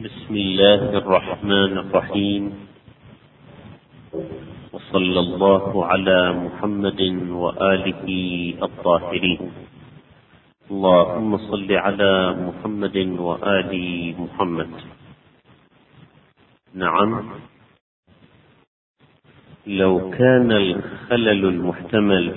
بسم الله الرحمن الرحيم، وصلى الله على محمد وآله الطاهرين. اللهم صل على محمد وآل محمد. نعم، لو كان الخلل المحتمل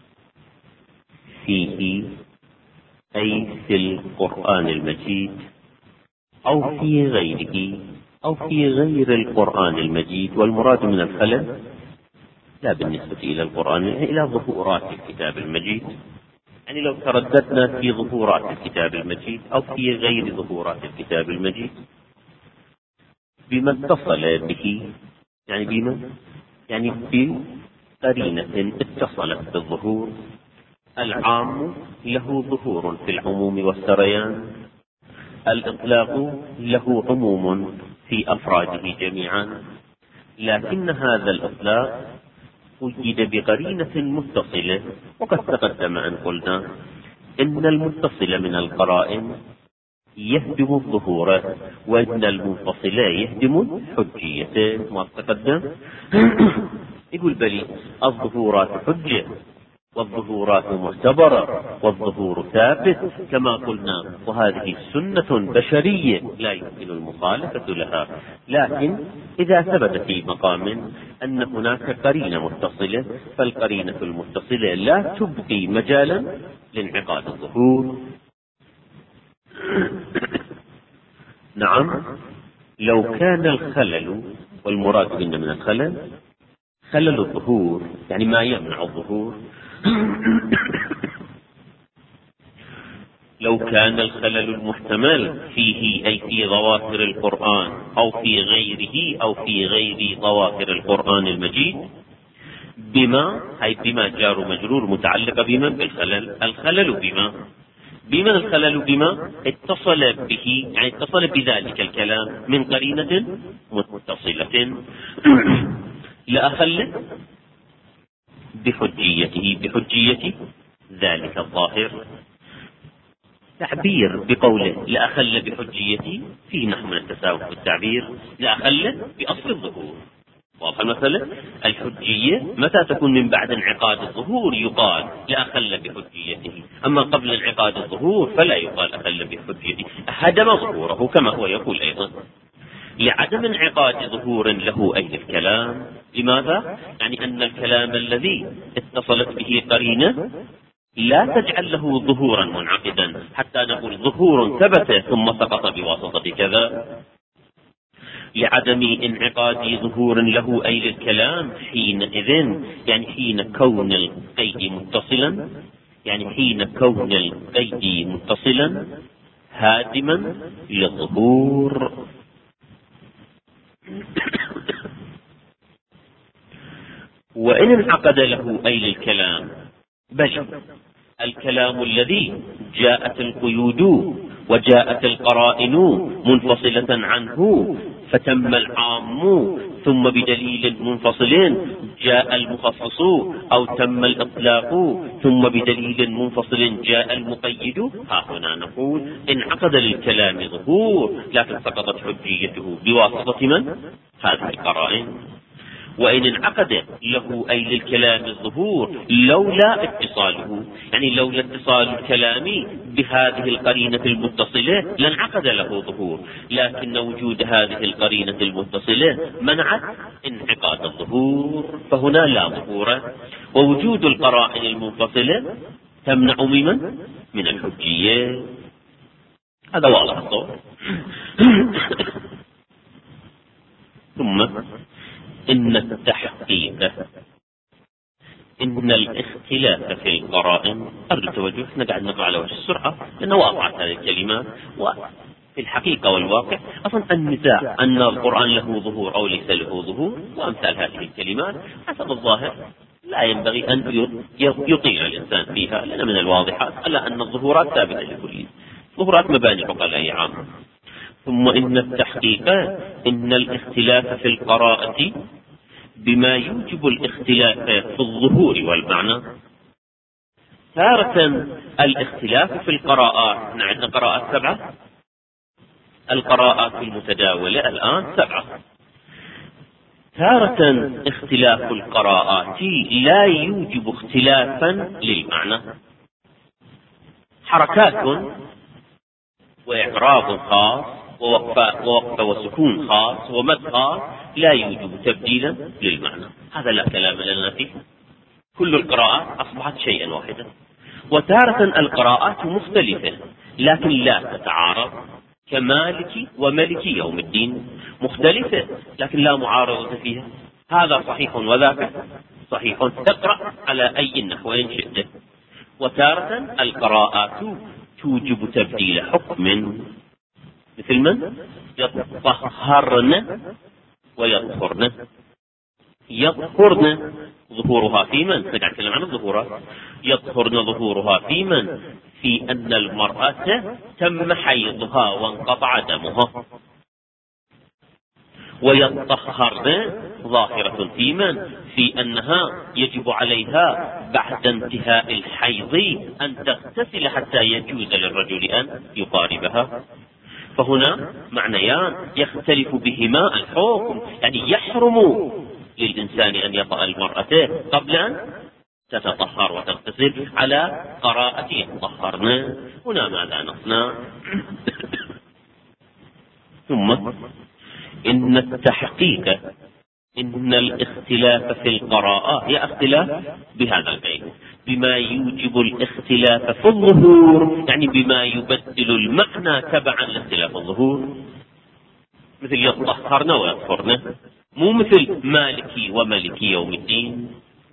فيه أي في القرآن المجيد أو في غيره أو في غير القرآن المجيد، والمراد من الخلل لا بالنسبة إلى القرآن إلى ظهورات الكتاب المجيد، يعني لو ترددنا في ظهورات الكتاب المجيد أو في غير ظهورات الكتاب المجيد بما اتصل به، يعني بما يعني بقرينة اتصلت بالظهور. العام له ظهور في العموم والسريان، الإطلاق له عموم في أفراده جميعا، لكن هذا الإطلاق وجد بقرينة متصلة، وقد تقدم أن قلنا إن المتصل من القرائن يهدم الظهور، وإن المنفصل يهدم الحجية. ما تقدم يقول بلي الظهورات حجة والظهورات معتبرة والظهور ثابت كما قلنا، وهذه سنة بشرية لا يمكن المخالفة لها. لكن إذا ثبت في مقام أن هناك قرينة متصلة، فالقرينة المتصلة لا تبقي مجالا لانعقاد الظهور. نعم، لو كان الخلل، والمراد بنا من الخلل خلل الظهور، يعني ما يمنع الظهور. لو كان الخلل المحتمل فيه أي في ظواهر القرآن أو في غيره أو في غير ظواهر القرآن المجيد بما، أي بما جار مجرور متعلق بما بالخلل. الخلل بما الخلل بما اتصل به، يعني اتصل بذلك الكلام من قرينة متصلة لأخل بحجية ذلك الظاهر. تعبير بقوله لأخل بحجيتي فيه نحو من التساوي في التعبير. لأخل بأصل الظهور، واضح المسألة. الحجية متى تكون؟ من بعد انعقاد الظهور يقال لأخل بحجيته، أما قبل انعقاد الظهور فلا يقال أخل بحجيته، هدم ظهوره كما هو يقول أيضا. لعدم انعقاد ظهور له أي الكلام. لماذا؟ يعني أن الكلام الذي اتصلت به قرينة لا تجعل له ظهورا منعقدا حتى نقول ظهور ثبت ثم سقط بواسطة كذا. لعدم انعقاد ظهور له أي للكلام حينئذ، يعني حين كون القيد متصلا، يعني حين كون القيد متصلا هادما للظهور. وإن انعقد له أي للكلام، بل الكلام الذي جاءت القيود وجاءت القرائن منفصلة عنه فتم العام ثم بدليل منفصل جاء المخصص، أو تم الإطلاق ثم بدليل منفصل جاء المقيد، ها هنا نقول انعقد للكلام ظهور لكن سقطت حجيته بواسطة من؟ هذه القرائن. وإن انعقد له أي للكلام الظهور لولا اتصاله، يعني لولا اتصال الكلام بهذه القرينة المتصلة لانعقد له ظهور، لكن وجود هذه القرينة المتصلة منعت انعقاد الظهور، فهنا لا ظهور. ووجود القرائن المنفصلة تمنع من الحجية. هذا واضح الصوت. ثم إن التحقيق، إن الاختلاف في القرائن، أرجو توجه، احنا قاعد نقرأ على وجه السرعة لأنه وضعت هذه الكلمات. وفي الحقيقة والواقع أصلا النزاع أن القرآن له ظهور أو ليس له ظهور وأمثال هذه الكلمات حسب الظاهر لا ينبغي أن يطيع الإنسان فيها، لأن من الواضحات ألا أن الظهورات ثابتة لكل ظهورات مباني عقلاء عام. ثم إن التحقيق إن الاختلاف في القراءة بما يوجب الاختلاف في الظهور والمعنى. تارة الاختلاف في القراءات، عندنا قراءات 7، القراءات المتداولة الآن 7. تارة اختلاف القراءات لا يوجب اختلافا للمعنى، حركات وإعراب خاص ووقف وسكون خاص ومد خاص لا يوجب تبديلا للمعنى، هذا لا كلام لنا فيه، كل القراءات أصبحت شيئا واحدا. وتارة القراءات مختلفة لكن لا تتعارض، كمالك وملك يوم الدين مختلفة لكن لا معارضة فيها، هذا صحيح وذاك صحيح، تقرأ على أي نحوين شئت. وتارة القراءات توجب تبديل حكم، مثل من يطهرن ويطهرن. يطهرن ظهورها في من؟ نتكلم عن الظهورات. يطهرن ظهورها في من؟ في أن المرأة تم حيضها وانقطع دمها. ويطهرن ظاهرة في من؟ في أنها يجب عليها بعد انتهاء الحيض أن تغتسل حتى يجوز للرجل أن يقاربها. فهنا معنيان يختلف بهما الحكم، يعني يحرم للإنسان أن يطأ المرأة قبل أن تتطهر وتغتسل على قراءة يطهرن. هنا ماذا نصنع؟ ثم إن التحقيق إن الاختلاف في القراءة هي اختلاف بهذا البيت بما يوجب الاختلاف في الظهور، يعني بما يبدل المعنى تبعا لاختلاف الظهور، مثل يطهرن ويطهرن، مو مثل مالكي وملكي يوم الدين.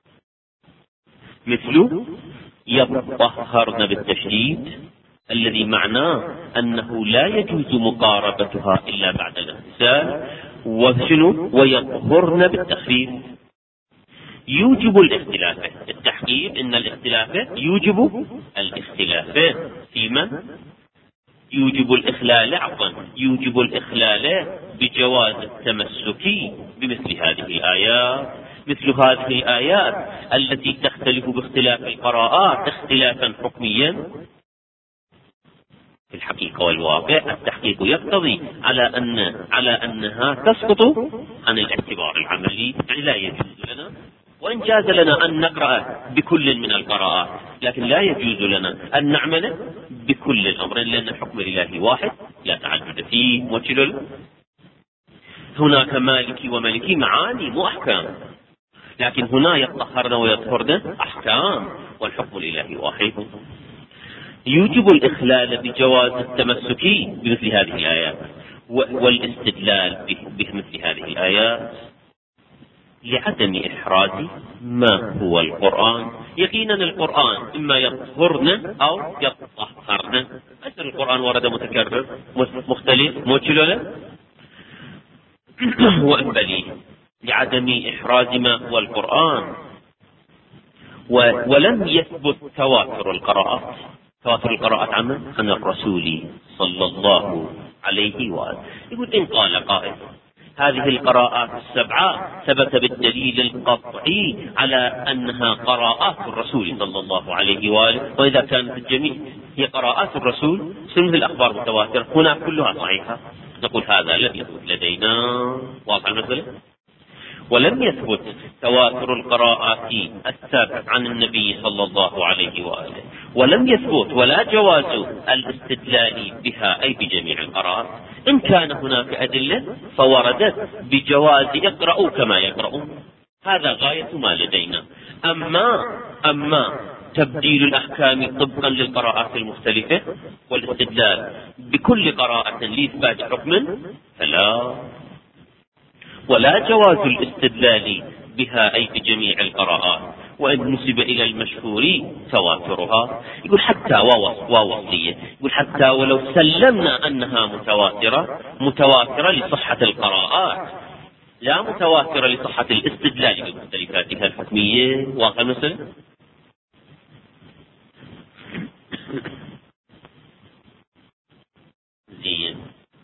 مثل يطهرن بالتشديد الذي معناه أنه لا يجوز مقاربتها إلا بعد الاغتسال، وشنو ويطهرن بالتخفيف يوجب الاختلاف. التحقيق إن الاختلاف يوجب الاختلاف في من؟ يوجب الإخلال، عفوا يوجب الإخلال بجواز التمسك بمثل هذه الآيات، مثل هذه الآيات التي تختلف باختلاف القراءات اختلافا حكميا. في الحقيقة والواقع التحقيق يقتضي على أنها تسقط عن الاعتبار العملي، يعني لا يجوز لنا، وإن جاز لنا أن نقرأ بكل من القراءات لكن لا يجوز لنا أن نعمل بكل الأمرين، لأن حكم الإله واحد لا تعدد فيه. وكل هناك مالكي وملكي معاني مو أحكام، لكن هنا يطهرن ويطهرن أحكام والحكم الإلهي واحد. يوجب الإخلال بجواز التمسك بمثل هذه الآيات والاستدلال بمثل هذه الآيات لعدم إحراز ما هو القرآن. يقينا القرآن إما يطهرن أو يطهرن، أصل القرآن ورد متكرر مختلف موجل وأنبلي لعدم إحراز ما هو القرآن. ولم يثبت تواتر القراءات، تواتر القراءات عن الرسول صلى الله عليه وآله. يقول إن قال قائل هذه القراءات السبعة ثبت بالدليل القطعي على أنها قراءات الرسول صلى الله عليه وآله، وإذا كانت الجميع هي قراءات الرسول سنة الأخبار متواترة هنا كلها صحيحة، نقول هذا لم يثبت لدينا. واضح المسألة؟ ولم يثبت تواتر القراءات السابق عن النبي صلى الله عليه وآله، ولم يثبت ولا جواز الاستدلال بها أي بجميع القراءات. إن كان هناك أدلة فوردت بجواز يقرأوا كما يقرؤون، هذا غاية ما لدينا. أما تبديل الأحكام طبقا للقراءات المختلفة والاستدلال بكل قراءة لإثبات حكم فلا، ولا جواز الاستدلال بها أي بجميع القراءات، وإن نسب إلى المشهور تواترها. يقول حتى ووصلية، يقول حتى ولو سلمنا أنها متواترة لصحة القراءات لا متواترة لصحة الاستدلال بمختلفاتها الحكمية. واقع مثلا زين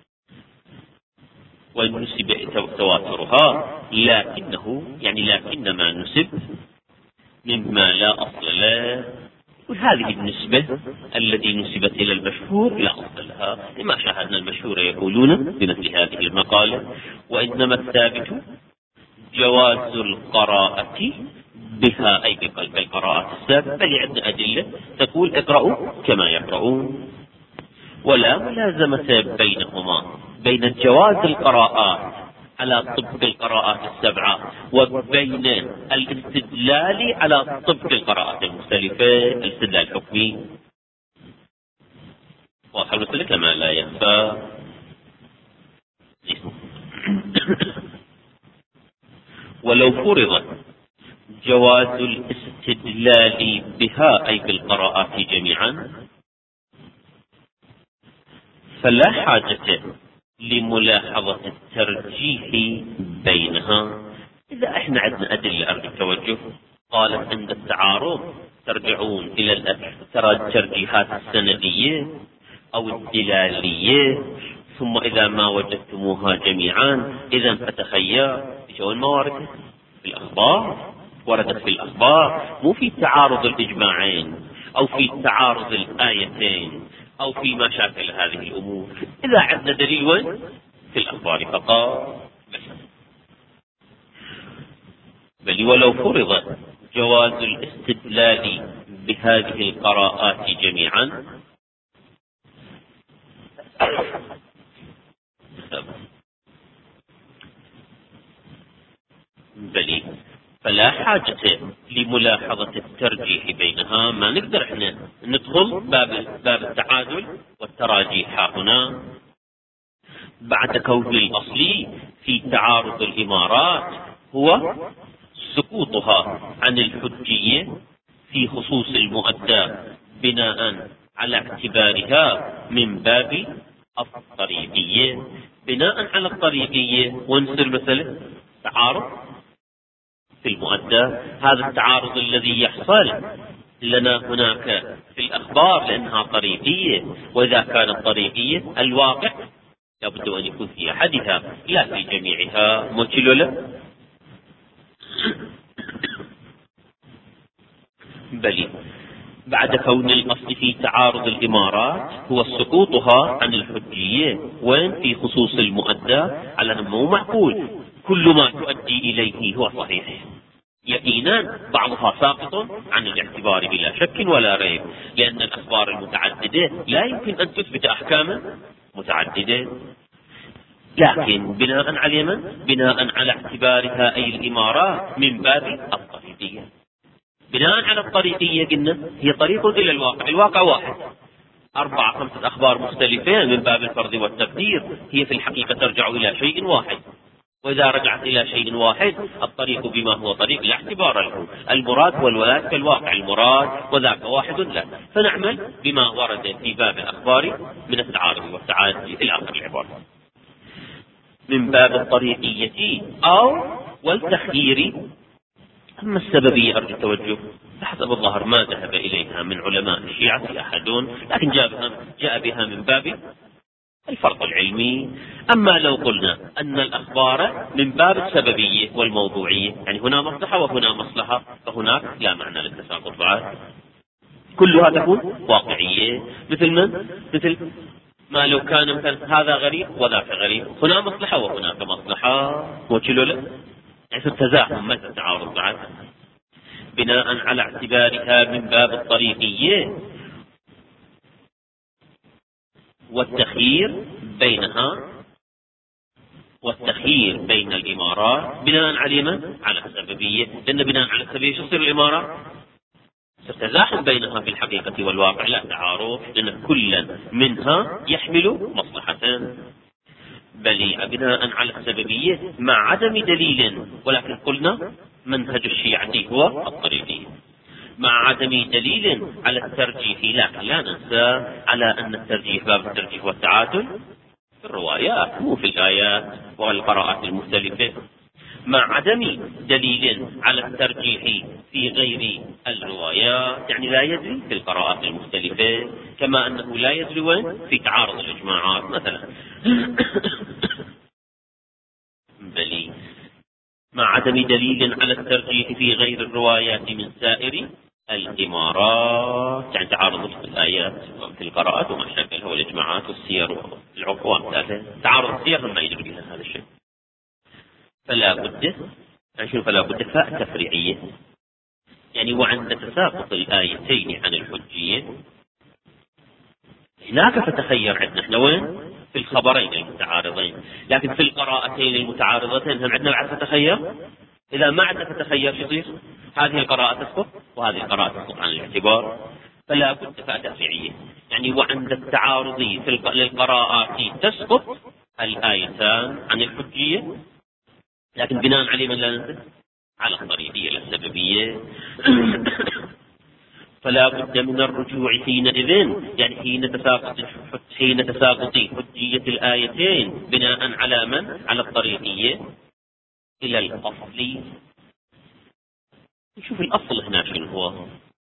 وإن نسب تواترها لكن ما نسب مما لا أصل له، وهذه النسبة التي نسبت إلى المشهور لا أصل لها. لها لما شاهدنا المشهور يقولون بمثل هذه المقالة: وإنما الثابت جواز القراءة بها، أي بالقراءات السابقة، بل عندنا أدلة تقول اقرأوا كما يقرؤون، ولا ملازمة بينهما، بين جواز القراءات على طبق القراءات السبعة وبين الاستدلال على طبق القراءات المختلفة، الاستدلال الحكمي. واضح المسألة كما لا يخفى. ولو فرض جواز الاستدلال بها أي بالقراءات جميعا فلا حاجة لملاحظة الترجيح بينها. إذا احنا عندنا أدلة أرجو التوجه قالت عند التعارض ترجعون إلى الترجيحات السندية أو الدلالية، ثم إذا ما وجدتموها جميعا إذا فتخير شو الموارد في الأخبار، وردت في الأخبار، مو في تعارض الإجماعين أو في تعارض الآيتين أو في ما شاكل هذه الأمور. إذا عندنا دليل وين؟ في الأخبار فقط. بل ولو فرض جواز الاستدلال بهذه القراءات جميعا بل فلا حاجة لملاحظة الترجيح بينها. ما نقدر احنا ندخل باب التعادل والتراجيح هنا بعد كون الأصلي في تعارض الإمارات هو سقوطها عن الحجية في خصوص المؤدى بناء على اعتبارها من باب الطريقية. بناء على الطريقية ونصير مثلا تعارض في المؤدى. هذا التعارض الذي يحصل لنا هناك في الأخبار لأنها طريقية، وإذا كانت طريقية الواقع لابد أن يكون في أحدها لا في جميعها. موكلوا له بل بعد كون الأصل في تعارض الإمارات هو سقوطها عن الحجية وين في خصوص المؤدى، على أنه معقول كل ما تؤدي إليه هو صحيح يقينا، بعضها ساقط عن الاعتبار بلا شك ولا ريب، لأن الأخبار المتعددة لا يمكن أن تثبت أحكاما متعددة، لكن بناء على من؟ بناء على اعتبارها أي الإمارات من باب الطريقية. بناء على الطريقية قلنا هي طريق إلى الواقع، الواقع واحد، 4-5 أخبار مختلفة من باب الفرض والتقدير، هي في الحقيقة ترجع إلى شيء واحد، وإذا رجعت إلى شيء واحد الطريق بما هو طريق لا اعتبار له، المراد والولاة كالواقع المراد وذاك واحد لا، فنعمل بما ورد في باب الأخبار من التعارض والتعادل إلى آخر العبارة من باب الطريقية أو والتخيير. أما السببية أرجو التوجه فحسب الظاهر ما ذهب إليها من علماء الشيعة أحد، لكن جاء بها من باب الفرق العلمي. أما لو قلنا أن الأخبار من باب السببية والموضوعية، يعني هنا مصلحة وهنا مصلحة، فهناك لا معنى للتساقط بعد، كلها تكون واقعية. مثل ما لو كان مثلا هذا غريب وذاك غريب، هنا مصلحة وهناك مصلحة، وكله له يعني التزاحم ما التعارض بعد، بناء على اعتبارها من باب الطريقية والتخيير بينها والتخيير بين الإمارات بناء على من؟ على السببية، لأن بناء على السببية شو تصير الإمارات؟ تتزاحم بينها في الحقيقة والواقع لا تعارض، لأن كل منها يحمل مصلحة. بل بناء على السببية مع عدم دليل، ولكن قلنا منهج الشيعة هو الطريقية مع عدم دليل على الترجيح، لكن لا ننسى على أن الترجيح باب الترجيح والتعادل في الروايات مو في الآيات والقراءات المختلفة، مع عدم دليل على الترجيح في غير الروايات، يعني لا يدري في القراءات المختلفة، كما أنه لا يدري وين في تعارض الإجماعات مثلا. بل مع عدم دليل على الترجيح في غير الروايات من سائر الإمارات، يعني تعارض الآيات في القراءات وما شابهها والإجماعات والسير والعرف وأمثالها. تعارض السير ما يجري بها هذا الشيء. فلا بد، يعني فلا بد فاء تفريعية، يعني وعند تساقط الآيتين عن الحجية هناك فتخير عندنا احنا وين؟ في الخبرين المتعارضين. لكن في القراءتين المتعارضتين هم عندنا بعد فتخير. إذا ما عندنا فتخير شو يصير؟ هذه القراءة تسقط وهذه القراءة تسقط عن الاعتبار. فلا بد فاء تفريعية، يعني وعند التعارض للقراءات تسقط الآيتان عن الحجية، لكن بناء عليه من لا ننزل على الطريقية السببية. فلا بد من الرجوع حينئذ، يعني حين تساقط حجية الآيتين بناء على من؟ على الطريقية، إلى الأصل. نشوف الأصل هنا شنو هو.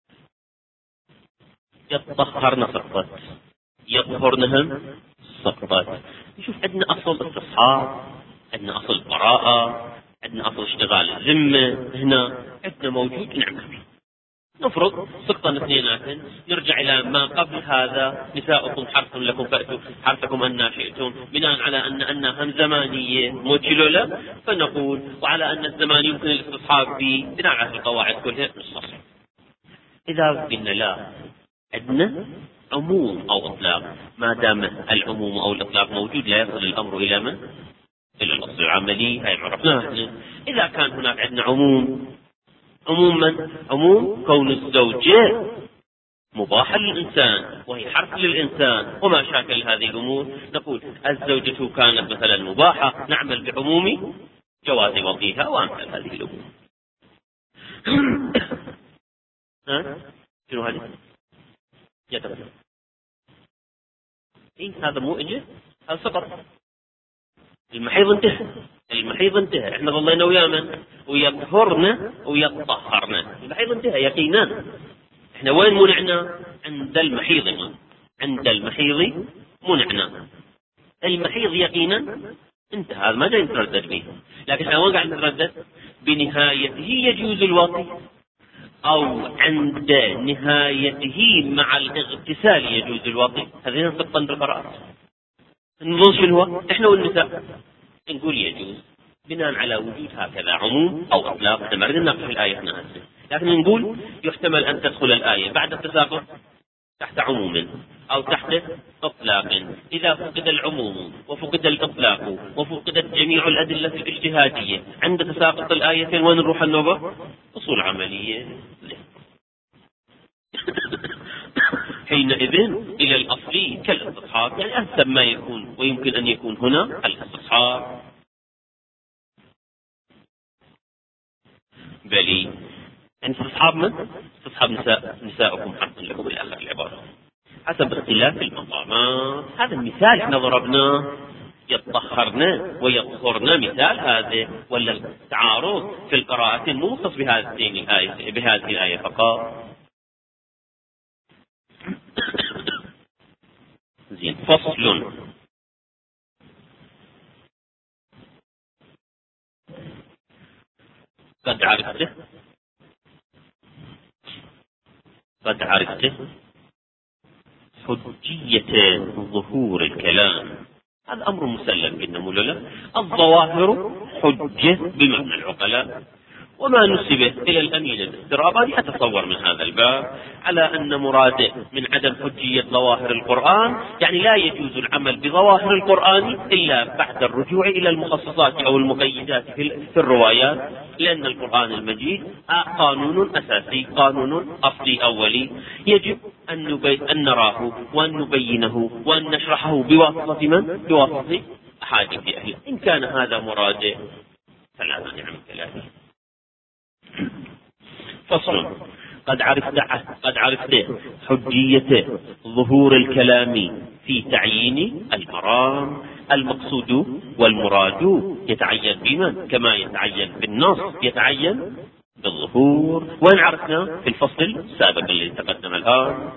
يطهرن سقطت، يطهرنهم سقطت. نشوف عندنا أصل استصحاب، عندنا أصل براءة، عندنا أصل اشتغال الذمة. هنا عندنا موجود نعمل به. نفرض سقطا اثنينات، نرجع إلى ما قبل هذا: نساؤكم حرث لكم فأتوا حرثكم أن شئتم، بناء على أنها هم زمانية موجلة، فنقول وعلى أن الزمان يمكن الاستصحاب به بناء على القواعد كلها نستصحب. إذا قلنا لا، عندنا عموم أو إطلاق، ما دام العموم أو الإطلاق موجود لا يصل الأمر إلى من؟ إلى الأصل العملي. هاي عرفناها. إذا كان هناك عندنا عموم كون الزوجة مباحة للإنسان وهي حرف للإنسان وما شاكل هذه الأمور، نقول الزوجة كانت مثلا مباحة، نعمل بعموم جواز وطيها وأمثال هذه الأمور. شنو هذه؟ يتبقى هذا مو إجه، هذا سقط. المحيض انتهى. احنا ظلينا ويا من؟ ويطهرنا ويطهرنا. المحيض انتهى يقينا. احنا وين منعنا؟ عند المحيض منعنا. المحيض يقينا انتهى، هذا ما جاي نتردد به. لكن احنا وين قاعد نتردد؟ بنهايته يجوز الوطي، او عند نهايته مع الاغتسال يجوز الوطي. هذه نطبقا بالقراءات. نظن شنو هو؟ احنا والنساء نقول يجوز بناء على وجود هكذا عموم او اطلاق. احنا ما نريد نناقش الآية هنا هسه، لكن نقول يحتمل ان تدخل الآية بعد التساقط تحت عموم او تحت اطلاق. اذا فقد العموم وفقد الاطلاق وفقدت جميع الادلة الاجتهادية عند تساقط الآيتين، وين نروح النوبة؟ اصول عملية. حينئذ إلى الأصل كالاستصحاب، يعني أحسن ما يكون ويمكن أن يكون هنا الاستصحاب. بلي يعني استصحاب من؟ استصحاب نساؤكم حرث لكم إلى آخر العبارة حسب اختلاف المقامات. هذا المثال احنا ضربناه، يطهرنا ويطهرنا، مثال هذا. ولا التعارض في القراءة مو مختص بهذه الآية فقط. زين. فصل. قد عرفته حجية ظهور الكلام. هذا أمر مسلم قلنا مولانا. الظواهر حجة بمعنى العقلاء، وما نسب إلى الأمين الاسترابادي أتصور من هذا الباب على أن مراده من عدم حجية ظواهر القرآن، يعني لا يجوز العمل بظواهر القرآن إلا بعد الرجوع إلى المخصصات أو المقيدات في الروايات، لأن القرآن المجيد قانون أساسي، قانون أصلي أولي، يجب أن نراه وأن نبينه وأن نشرحه بواسطة من؟ بواسطة أحاديث أهله. إن كان هذا مراده فلا مانع من كلامه. فصل. قد عرفت حجية ظهور الكلام في تعيين المرام. المقصود والمراد يتعين بمن؟ كما يتعين بالنص يتعين بالظهور. وين عرفنا؟ في الفصل السابق الذي تقدم الآن.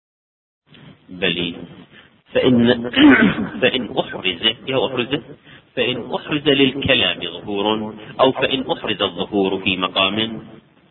بلي فإن فإن أحرز للكلام ظهور أو فإن أحرز الظهور في مقام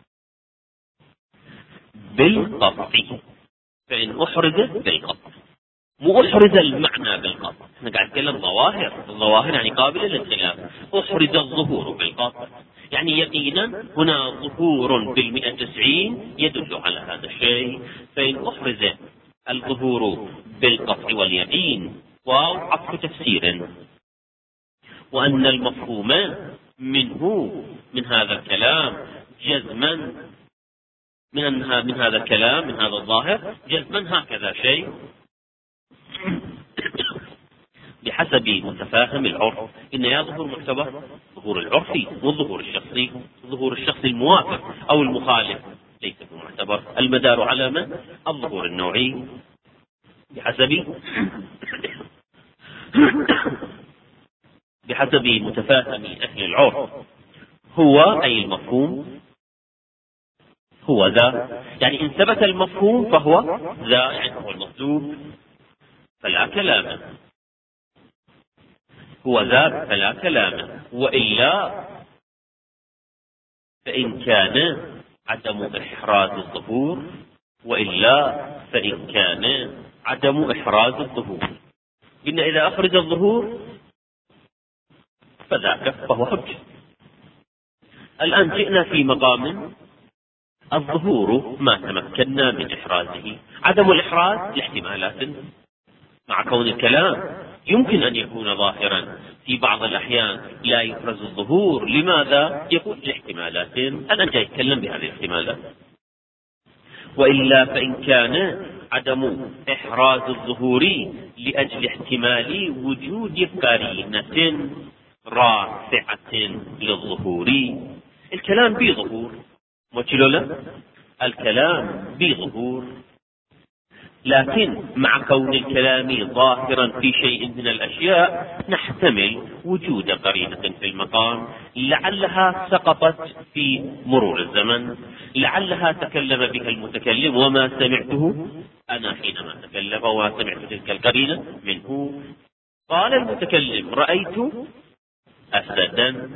بالقطع. فإن أحرز بالقطع، مو أحرز المعنى بالقطع. احنا قاعد نتكلم ظواهر، الظواهر يعني قابلة للخلاف. أحرز الظهور بالقطع يعني يقينا هنا ظهور بال190 يدل على هذا الشيء. فإن أحرز الظهور بالقطع واليقين واو عطف تفسير، وأن المفهوم منه من هذا الكلام جزما من هذا الكلام من هذا الظاهر جزما هكذا شيء بحسب متفاهم العرف. إن يا ظهور معتبر ظهور العرفي والظهور الشخصي، ظهور الشخصي الموافق أو المخالف ليس بمعتبر. المدار على من؟ الظهور النوعي بحسب متفاهم أهل العرف. هو أي المفهوم هو ذا، يعني إن ثبت المفهوم فهو ذا، يعني هو المطلوب فلا كلام، هو ذا فلا كلام. وإلا فإن كان عدم إحراز الظهور، وإلا فإن كان عدم إحراز الظهور. إن إذا أخرج الظهور فذاك فهو حجة. الآن جئنا في مقام الظهور ما تمكنا من إحرازه. عدم الإحراز لاحتمالات، مع كون الكلام يمكن أن يكون ظاهرا في بعض الأحيان لا يفرز الظهور. لماذا؟ يكون لاحتمالات، أنا جاي أتكلم بهذه الاحتمالات. وإلا فإن كان عدم إحراز الظهور لأجل احتمال وجود قرينة رافعة للظهور. الكلام بظهور وكلولا الكلام بظهور، لكن مع كون الكلام ظاهرا في شيء من الأشياء نحتمل وجود قرينة في المقام، لعلها سقطت في مرور الزمن، لعلها تكلم بها المتكلم وما سمعته أنا حينما تكلم وما سمعت تلك القرينة منه. قال المتكلم رأيت أسدا،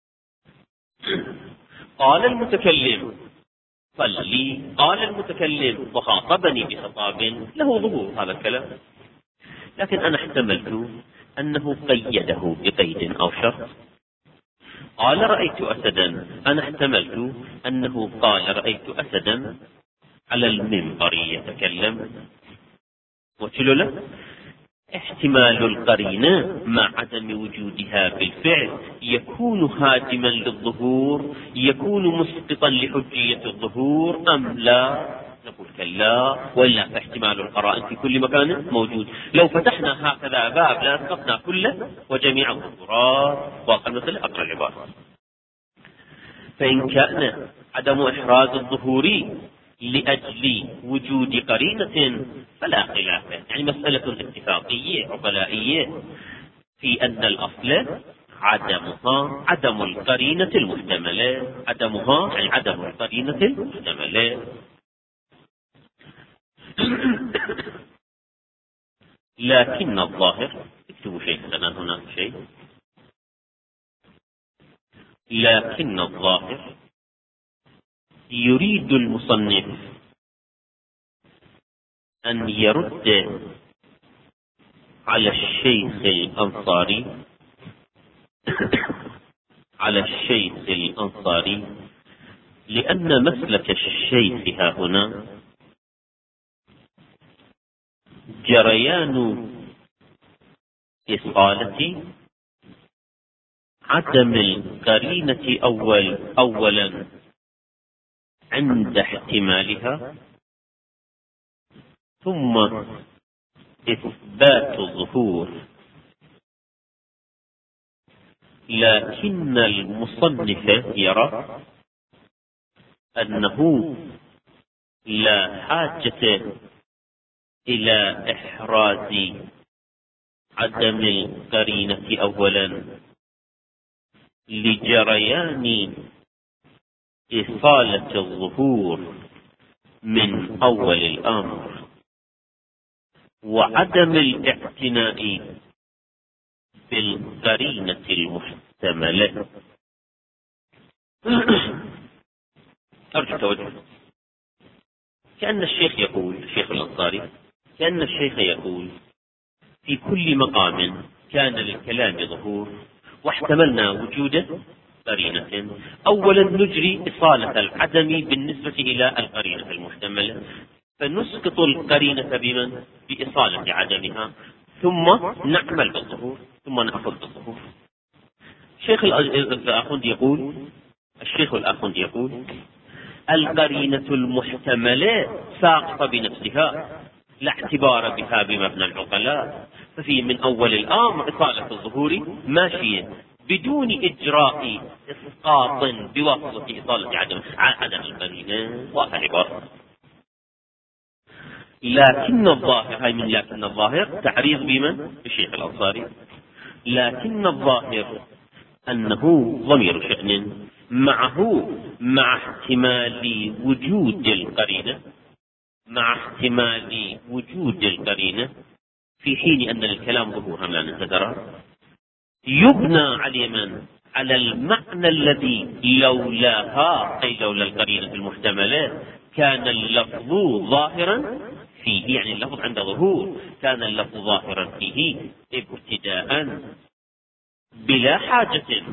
قال المتكلم صلي، قال المتكلم وخاطبني بخطاب له ظهور هذا الكلام، لكن أنا احتملت أنه قيده بقيد أو شرط. قال رأيت أسدا، أنا احتملت أنه قال رأيت أسدا على المنبر يتكلم. وكلنا احتمال القرينة مع عدم وجودها بالفعل يكون هادما للظهور، يكون مسقطا لحجية الظهور أم لا؟ نقول كلا، وإلا فاحتمال القرائن في كل مكان موجود. لو فتحنا هكذا باب لأسقطنا كله وجميع الظهورات. واقع مثل أقرأ العبارة. فإن كان عدم إحراز الظهور لأجل وجود قرينة فلا خلاف، يعني مسألة اتفاقية عقلائية في أن الأصل عدمها عدم القرينة المحتملة، عدمها يعني عدم القرينة المحتملة. لكن الظاهر، اكتبوا شيء لنا هنا شيء، لكن الظاهر يريد المصنف أن يرد على الشيخ الأنصاري لأن مسلك الشيخ ها هنا جريان إصالة عدم القرينة أولا عند احتمالها، ثم إثبات الظهور. لكن المصنف يرى أنه لا حاجة إلى إحراز عدم القرينة أولا لجريان إصالة الظهور من أول الأمر، وعدم الاعتناء بالقرينة المحتملة. أرجو توجه. كأن الشيخ يقول، الشيخ الأنصاري، كأن الشيخ يقول في كل مقام كان للكلام ظهور واحتملنا وجود قرينة، أولا نجري إصالة العدم بالنسبة إلى القرينة المحتملة، فنسقط القرينة بمن؟ بإصالة عدمها، ثم نعمل بالظهور، ثم نأخذ بالظهور. الشيخ الآخوندي يقول القرينة المحتملة ساقطة بنفسها، لا اعتبار بها بمبنى العقلاء، ففي من أول الأمر إصالة الظهور ماشية بدون إجراء إسقاط بواسطة إصالة عدم القرينة. وهالعبارة لكن الظاهر، هاي من لكن الظاهر تعريض بمن؟ بالشيخ الأنصاري. لكن الظاهر أنه ضمير شأن مع احتمال وجود القرينة، في حين أن الكلام ظهورا لا ننتظر، يبنى على من؟ على المعنى الذي لولاها، أي لولا القرينة المحتملة، كان اللفظ ظاهرا فيه، يعني اللفظ عند ظهور كان اللفظ ظاهرا فيه ابتداء بلا حاجة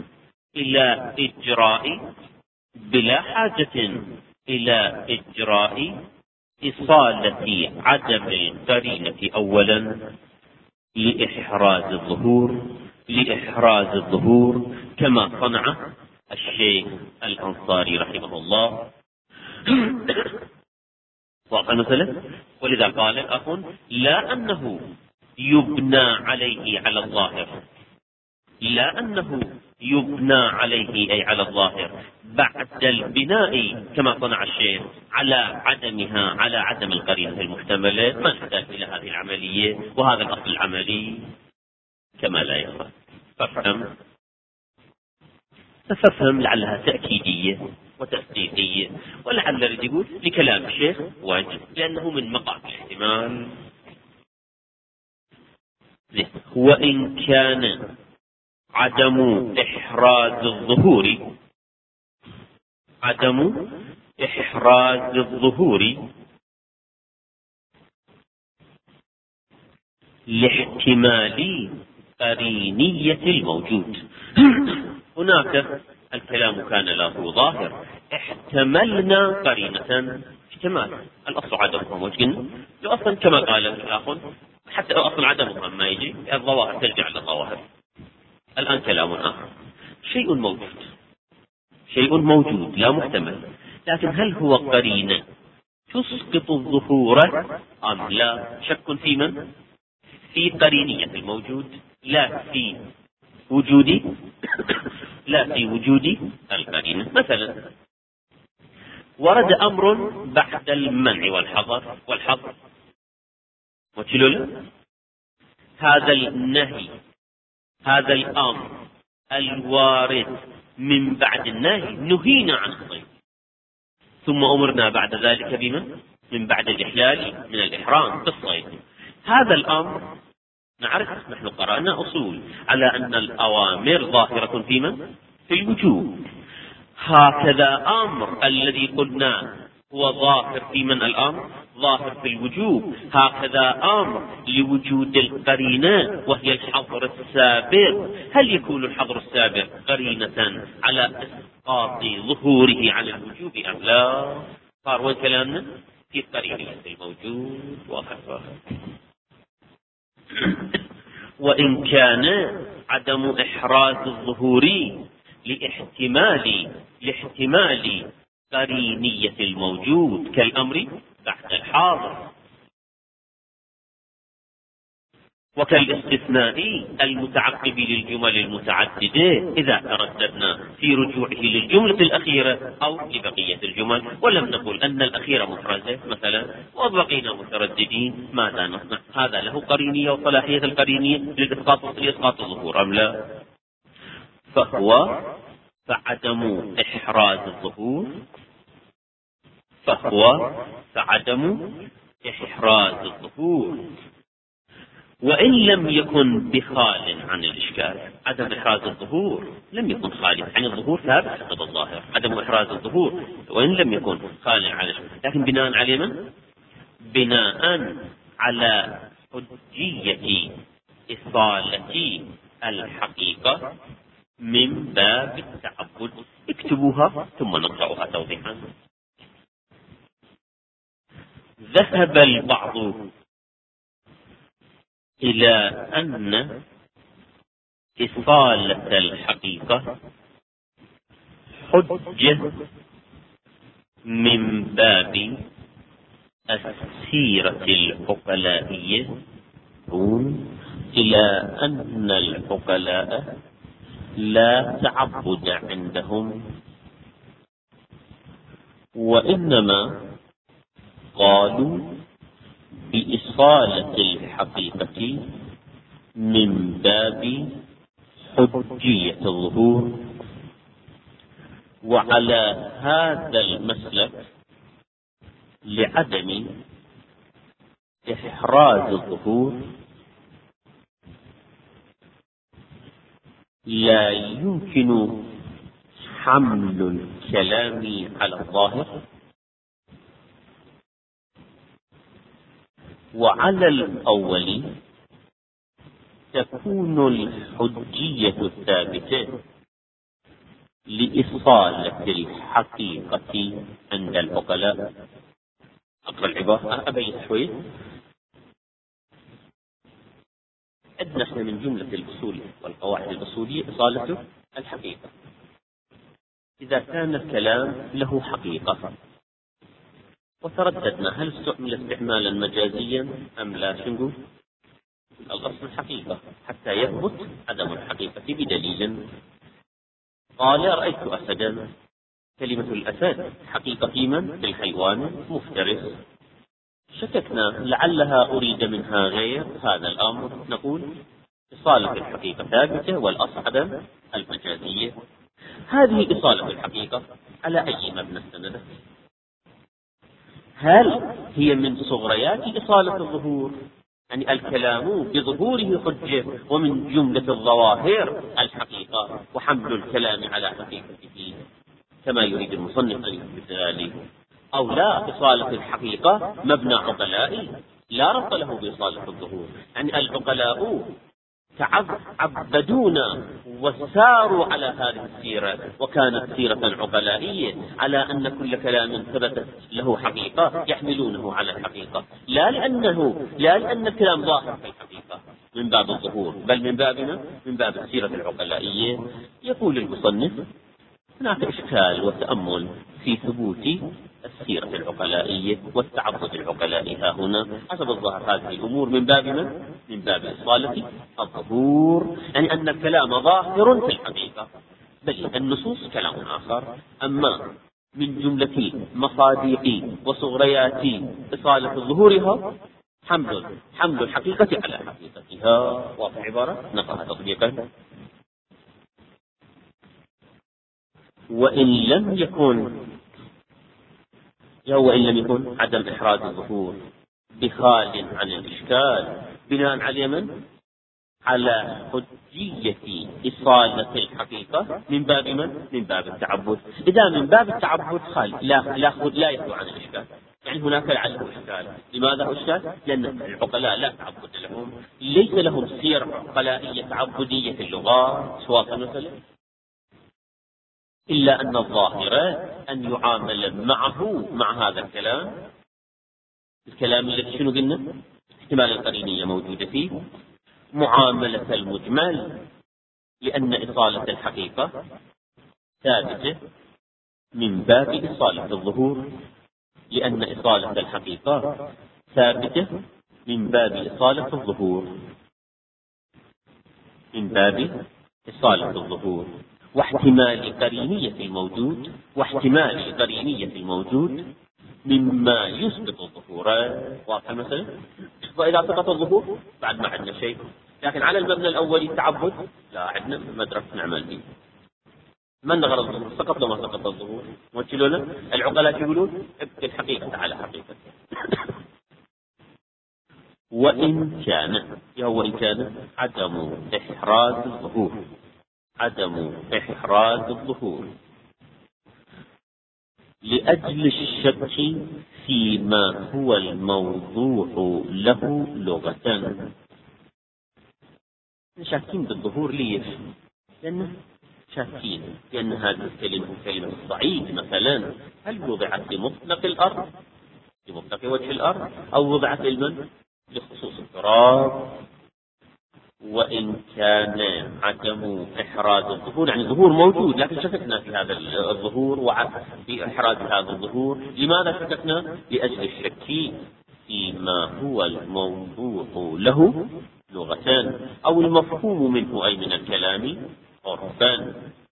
إلى إجراء إصالة عدم القرينة أولا لإحراز الظهور كما صنع الشيخ الأنصاري رحمه الله. واضح مثلا؟ ولذا قال الأخ لا أنه يبنى عليه على الظاهر، أي على الظاهر بعد البناء كما صنع الشيخ على عدم القرينة المحتملة، ما نحتاج إلى هذه العملية، وهذا الأصل العملي كما لا يخفى. فافهم لعلها تأكيدية وتصديقية، ولعل الذي يقول لكلام الشيخ واجب لأنه من مقام الاحتمال. وإن كان عدم إحراز الظهور لاحتمال قرينية الموجود. هناك الكلام كان له ظاهر، احتملنا قرينة احتمال، الأصل عدمها وجه، أصلا كما قال الآخر حتى أصل عدمها ما يجي، الظواهر ترجع للظواهر. الآن كلام آخر، شيء موجود لا محتمل، لكن هل هو قرينة تسقط الظهور أم لا؟ شك في من؟ في قرينية الموجود، لا في وجود القرينة. مثلا ورد أمر بعد المنع والحظر وتلول هذا النهي، هذا الأمر الوارد من بعد النهي نهينا عن الصيد، ثم أمرنا بعد ذلك من بعد الإحلال من الإحرام بالصيد. هذا الأمر نعرف، نحن قرأنا أصول على أن الأوامر ظاهرة في الوجوب. هكذا أمر الذي قلنا هو ظاهر في الأمر ظاهر في الوجوب، هكذا أمر لوجود القرينة وهي الحظر السابق. هل يكون الحظر السابق قرينة على إسقاط ظهوره على الوجوب أم لا؟ صار وين كلامنا؟ في قرينة الموجود وخفاه. وإن كان عدم إحراز الظهور لاحتمال قرينية الموجود كالأمر بعد الحاضر، وكالاستثناء المتعقب للجمل المتعددة إذا ترددنا في رجوعه للجملة الأخيرة أو لبقية الجمل، ولم نقل أن الأخيرة مفرزة مثلا وبقينا مترددين، ماذا نصنع؟ هذا له قرينية وصلاحية القرينية لإسقاط الظهور أم لا؟ فعدم إحراز الظهور وإن لم يكن بخال عن الإشكال. عدم إحراز الظهور لم يكن خالي عن الظهور ثابت قبل الظاهر، عدم إحراز الظهور وإن لم يكن خالي عن الإشكال، لكن بناء على من؟ بناء على حجية إصالة الحقيقة من باب التعبد. اكتبوها ثم نقرأها توضيحا. ذهب البعض إلى أن إصالة الحقيقة حجة من باب السيرة العقلائية، إلى أن العقلاء لا تعبد عندهم، وإنما قالوا بإصالة الحقيقة من باب حجية الظهور. وعلى هذا المسلك لعدم إحراز الظهور لا يمكن حمل الكلام على الظاهر، وعلى الأول تكون الحجية الثابتة لإصالة الحقيقة عند العقلاء. أقرأ العبارة أبين شوي. عندنا احنا من جملة الأصول والقواعد الأصولية إصالة الحقيقة. إذا كان الكلام له حقيقة، وترددنا هل استعمل استعمالا مجازيا أم لا، شنو الأصل الحقيقة حتى يثبت عدم الحقيقة بدليل. قال رأيت أسدا، كلمة الأسد حقيقة في من؟ في الحيوان مفترس. شككنا لعلها أريد منها غير هذا الأمر، نقول إصالة الحقيقة ثابتة والأصل عدم المجازية. هذه إصالة الحقيقة على أي مبنى استندت؟ هل هي من صغريات إصالة الظهور، يعني الكلام بظهوره حجة ومن جملة الظواهر الحقيقة وحمل الكلام على حقيقته كما يريد المصنف أن يثبت ذلك، أو لا إصالة الحقيقة مبنى عقلائي لا ربط له بإصالة الظهور، يعني العقلاء تعبدون وساروا على هذه السيرة، وكانت سيرة عقلائية على أن كل كلام ثبتت له حقيقة يحملونه على الحقيقة، لا لأن الكلام ظاهر في الحقيقة من باب الظهور، بل من باب السيرة العقلائية. يقول المصنف هناك إشكال وتأمل في ثبوت السيرة العقلائية والتعبد العقلائي ها هنا. حسب الظاهر هذه الأمور من باب إصالة الظهور، يعني أن الكلام ظاهر في الحقيقة، بل النصوص كلام آخر. أما من جملة مصادق وصغريات إصالة ظهورها حمل الحقيقة على حقيقتها. واضح عبارة نقرأها تطبيقا. وإن لم يكن عدم إحراز الظهور بخال عن الإشكال، بناء على من؟ على حجية إصالة الحقيقة من باب من باب التعبد. إذا من باب التعبد خال لا يخلو عن الإشكال، يعني هناك لعله إشكال. لماذا إشكال؟ لأن العقلاء لا تعبد لهم، ليس لهم سير عقلائية تعبدية في اللغات سواء مثلا، إلا أن الظاهر أن يعامل مع هذا الكلام الذي شنو قلنا احتمال القرينية موجودة فيه، معاملة المجمل، لأن إصالة الحقيقة ثابتة من باب إصالة الظهور، لأن إصالة الحقيقة ثابتة من باب إصالة الظهور، من باب إصالة الظهور. واحتمال قرينية الموجود مما يسقط الظهور. واضح مثلا؟ وإذا سقط الظهور بعد ما عندنا شيء، لكن على المبنى الأولي التعبد لا عندنا مدرسة نعمل به. من نغر الظهور سقط لو ما سقط الظهور، وكلنا العقلاء يقولون ابقي الحقيقة على حقيقة. وإن كان عدم إحراز الظهور، عدم إحراز الظهور لأجل الشك فيما هو الموضوع له لغة. شاكين بالظهور ليش؟ لأنه شاكين لأن هذه الكلمة كلمة الصعيد مثلا هل وضعت لمطلق الأرض، لمطلق وجه الأرض، أو وضعت لمن؟ لخصوص التراب. وإن كان عدم إحراز الظهور، يعني الظهور موجود لكن شككنا في هذا الظهور وفي إحراز هذا الظهور. لماذا شككنا؟ لأجل الشك فيما هو الموضوع له لغة أو المفهوم منه أي من الكلام عرفا.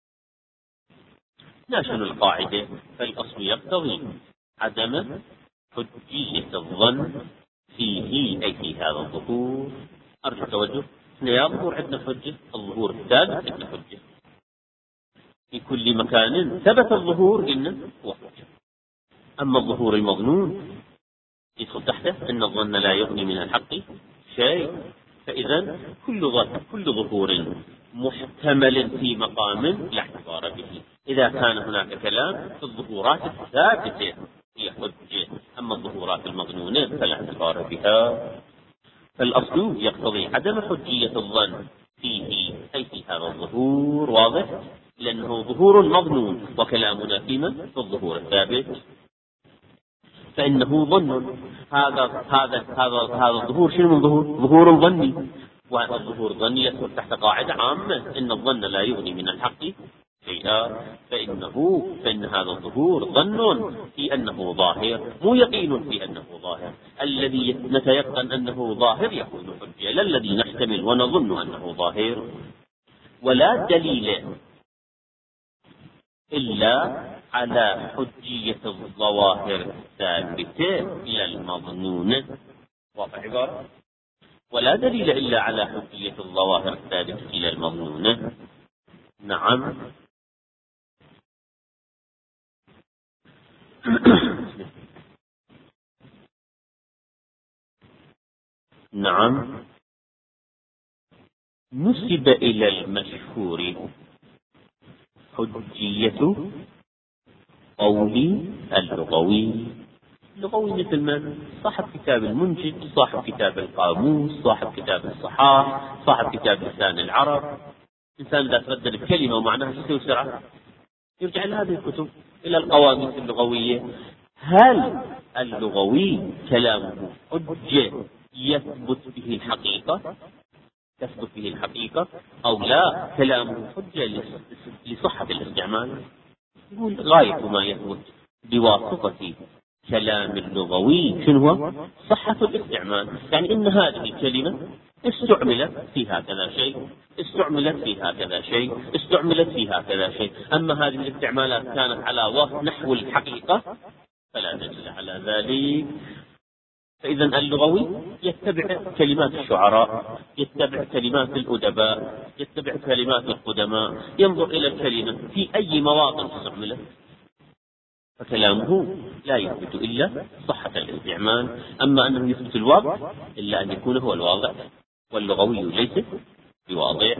ناشن القاعدة، فالأصل يقتضي عدم حجية الظن فيه أي في هذا الظهور. أرجو التوجه، يا ظهور عندنا حجة، الظهور الثابت عندنا حجة، في كل مكان ثبت الظهور قلنا هو حجة. أما الظهور المظنون يدخل تحته أن الظن لا يغني من الحق شيء. فإذا كل ظهور محتمل في مقام لا اعتبار به. إذا كان هناك كلام في الظهورات الثابتة هي حجة، أما الظهورات المظنونة فلا اعتبار بها. فالأصل يقتضي عدم حجية الظن فيه أي في هذا الظهور، واضح؟ لأنه ظهور مظنون وكلامنا فيما في الظهور الثابت، فإنه ظن. هذا الظهور شنو من ظهور ظني، والظهور الظني يدخل تحت قاعدة عامة إن الظن لا يغني من الحق شيئا. فإن هذا الظهور ظن في أنه ظاهر، مو يقين في أنه ظاهر. الذي نتيقن أنه ظاهر يكون حجة، لا الذي نحتمل ونظن أنه ظاهر. ولا دليل إلا على حجية الظواهر الثابتة إلى المظنون. واضح عبارة؟ ولا دليل إلا على حجية الظواهر الثابتة إلى المظنون. نعم. نعم. نسب إلى المشهور حجية قول اللغوي. اللغوي مثل من؟ صاحب كتاب المنجد، صاحب كتاب القاموس، صاحب كتاب الصحاح، صاحب كتاب لسان العرب. إنسان إذا تردد بكلمة ومعناها تسوي بسرعة يرجع إلى هذه الكتب، إلى القواميس اللغوية. هل اللغوي كلامه حجة يثبت به الحقيقة، تثبت به الحقيقة، أو لا كلامه حجة لصحة الاستعمال؟ يقول غاية ما يثبت بواسطة كلام اللغوي شنو هو؟ صحة الاستعمال. يعني إن هذه الكلمة استعملت في هكذا شيء، استعملت في هكذا شيء، استعملت في هكذا شيء. أما هذه الاستعمالات كانت على نحو الحقيقة فلا دليل على ذلك. فإذا اللغوي يتبع كلمات الشعراء، يتبع كلمات الأدباء، يتبع كلمات القدماء، ينظر إلى الكلمة في أي مواطن استعملت، فكلامه لا يثبت إلا صحة الاستعمال. أما أنه يثبت الوضع إلا أن يكون هو الواضع، واللغوي ليس بواضع.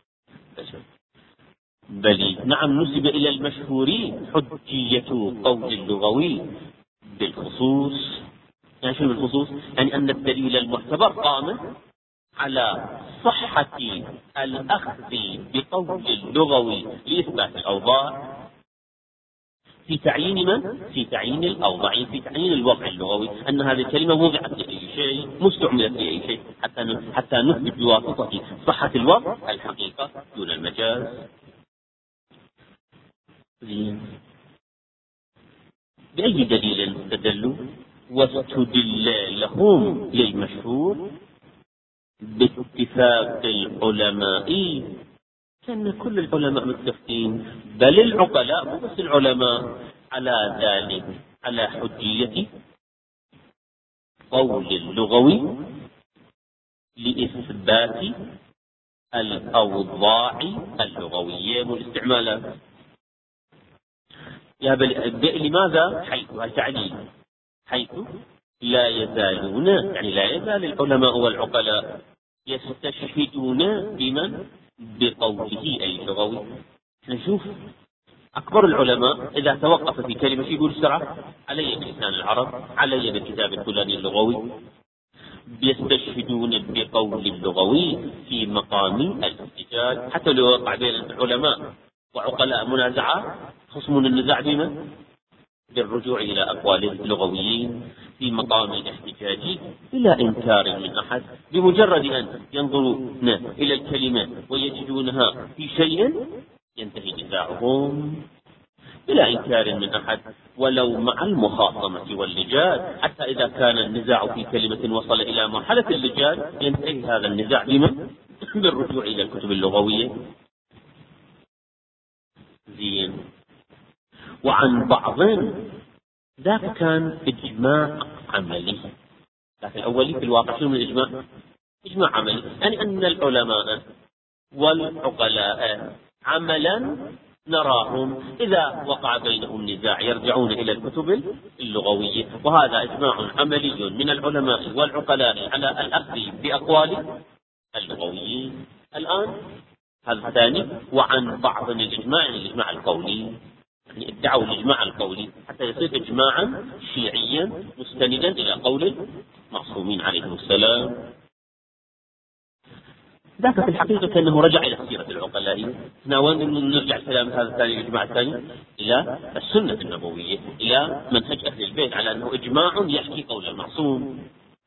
بل نعم نسب إلى المشهورين حجية قول اللغوي بالخصوص. يعني شنو بالخصوص؟ يعني أن الدليل المعتبر قام على صحة الأخذ بقول اللغوي لإثبات الأوضاع في تعيين من؟ في تعيين الأوضاع، في تعيين الوضع اللغوي، أن هذه الكلمة وضعت لأي شيء، مستعملت لأي شيء، حتى نثبت بواسطة صحة الوضع الحقيقة دون المجاز. بأي دليل استدلوا؟ واستدل لهم للمشهور باتفاق العلماء، كان كل العلماء متفقين، بل العقلاء مو بس العلماء، على ذلك، على حجية قول اللغوي لإثبات الأوضاع اللغوية والاستعمالات. يا لماذا؟ حيث التعليل، حيث لا يزالون يعني لا يزال العلماء والعقلاء يستشهدون بمن؟ بقوله أي اللغوي. نشوف أكبر العلماء إذا توقف في كلمة يقول بسرعة علي بلسان العرب، علي بالكتاب الفلاني اللغوي. يستشهدون بقول اللغوي في مقام الاحتجاج، حتى لو وقع بين العلماء وعقلاء منازعة خصمون النزاع بما؟ بالرجوع إلى أقوال اللغويين في مقام الاحتجاج بلا إنكار من أحد. بمجرد أن ينظرون إلى الكلمات ويجدونها في شيء ينتهي نزاعهم بلا إنكار من أحد، ولو مع المخاصمة واللجاج. حتى إذا كان النزاع في كلمة وصل إلى مرحلة اللجاج ينتهي هذا النزاع بما؟ بالرجوع إلى الكتب اللغوية. زين. وعن بعض ذاك كان إجماع عملي، لكن الأولي في الواقع شنو من الإجماع؟ إجماع عملي، يعني أن العلماء والعقلاء عملا نراهم إذا وقع بينهم نزاع يرجعون إلى الكتب اللغوية، وهذا إجماع عملي من العلماء والعقلاء على الأخذ بأقوال اللغويين. الآن هذا الثاني. وعن بعض الإجماع يعني الإجماع القولي، يعني ادعوا الإجماع القولي حتى يصير إجماعا شيعيا مستندا إلى قول المعصومين عليهم السلام. ذاك في الحقيقة كأنه رجع إلى السيرة العقلائية. هنا وين نرجع الكلام هذا الثاني الإجماع الثاني؟ إلى السنة النبوية، إلى منهج أهل البيت على أنه إجماع يحكي قول المعصوم.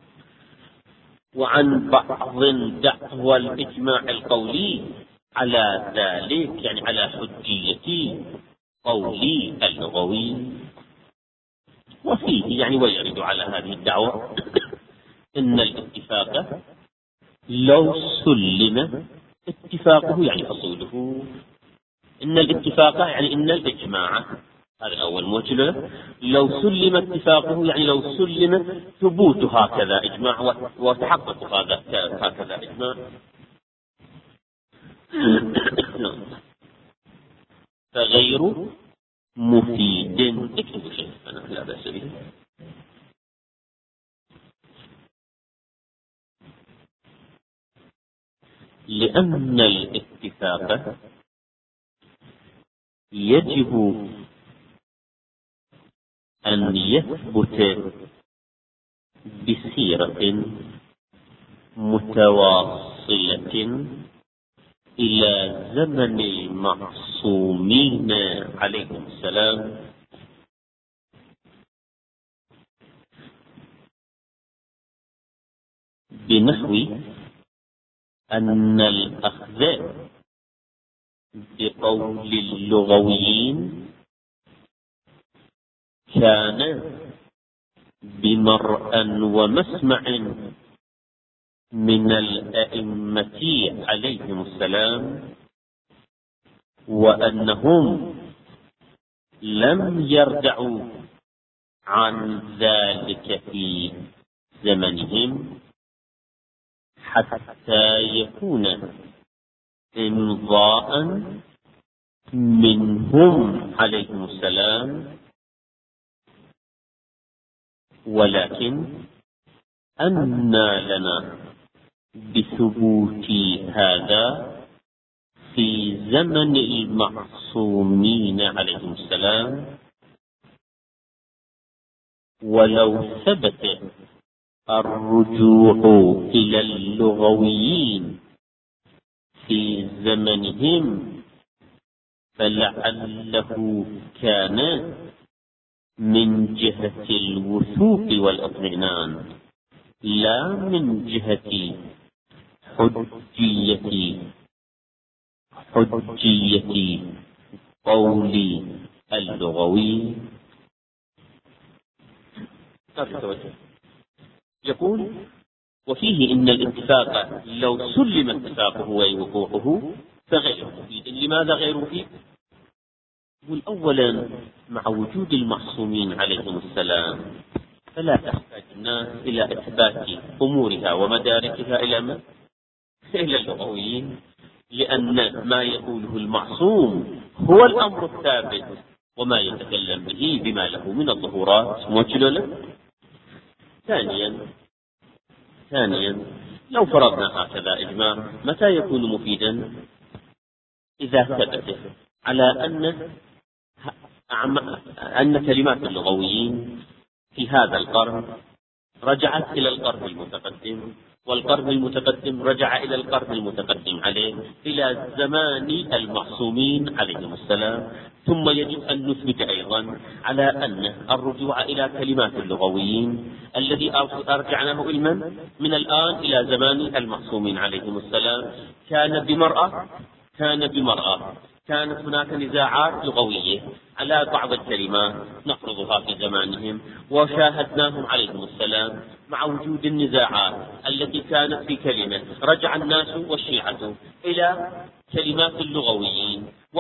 وعن بعض دعوى الإجماع القولي على ذلك يعني على حجية قولي اللغوي. وفيه يعني ويرد على هذه الدعوة إن الاتفاق لو سلم اتفاقه يعني حصوله. إن الاتفاق يعني إن الإجماع، هذا الأول موجه. لو سلم اتفاقه يعني لو سلم ثبوت هكذا إجماع وتحقق هكذا إجماع. فغير مفيد. اكتبوا شيء أنا لا بأس به. لأن الاتفاق يجب أن يثبت بسيرة متواصلة إلى زمن المعصومين عليهم السلام، بنحو أن الأخذ بقول اللغويين كان بمرء ومسمع من الأئمة عليهم السلام، وأنهم لم يردعوا عن ذلك في زمنهم حتى يكون إمضاء منهم عليهم السلام. ولكن أنى لنا بثبوت هذا في زمن المعصومين عليهم السلام، ولو ثبت الرجوع إلى اللغويين في زمنهم فلعله كان من جهة الوثوق والاطمئنان لا من جهة حجية قول اللغوي. يقول وفيه إن الاتفاق لو سلم اتفاقه ووقوعه فغير مفيد. لماذا غير مفيد؟ يقول أولا مع وجود المعصومين عليهم السلام فلا تحتاج الناس إلى إثبات أمورها ومداركها إلى من؟ إلى اللغويين، لأن ما يقوله المعصوم هو الأمر الثابت وما يتكلم به بما له من الظهورات. موجه له ثانيا لو فرضنا هكذا إجماع متى يكون مفيدا؟ إذا ثبت على أن كلمات اللغويين في هذا القرن رجعت إلى القرن المتقدم، والقرن المتقدم رجع إلى القرن المتقدم عليه، إلى زمان المعصومين عليهم السلام. ثم يجب أن نثبت أيضا على أن الرجوع إلى كلمات اللغويين الذي أرجعناه علما من الآن إلى زمان المعصومين عليهم السلام كان بمرأة. كانت هناك نزاعات لغوية على بعض الكلمات نفرضها في زمانهم، وشاهدناهم عليهم السلام مع وجود النزاعات التي كانت في كلمة رجع الناس والشيعة إلى كلمات اللغويين،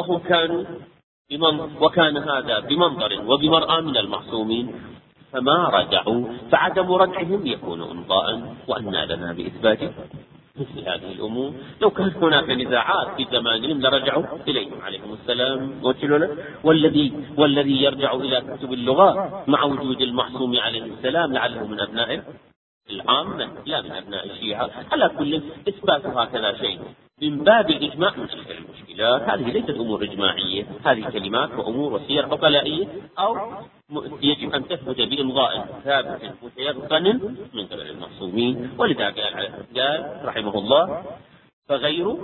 وكان هذا بمنظر وبمرأى من المعصومين، فما رجعوا، فعدم رجعهم يكون إمضاء، وأنى لنا بإثبات مثل هذه الأمور. لو كانت هناك نزاعات في زمانهم لرجعوا إليهم عليهم السلام. والذي يرجع إلى كتب اللغة مع وجود المعصوم عليه السلام لعله من أبناء العامة لا من أبناء الشيعة. على كل إثبات هكذا شيء من باب الإجماع من أشكال المشكلات. هذه ليست أمور إجماعية، هذه كلمات وأمور وسير عقلائية، أو يجب أن تثبت بإمضاء ثابت متيقن من قبل المعصومين. ولذا قال رحمه الله: فغير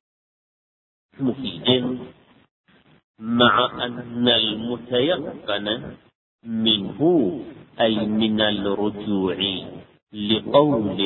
مفيد، مع أن المتيقن منه أي من الرجوع لقول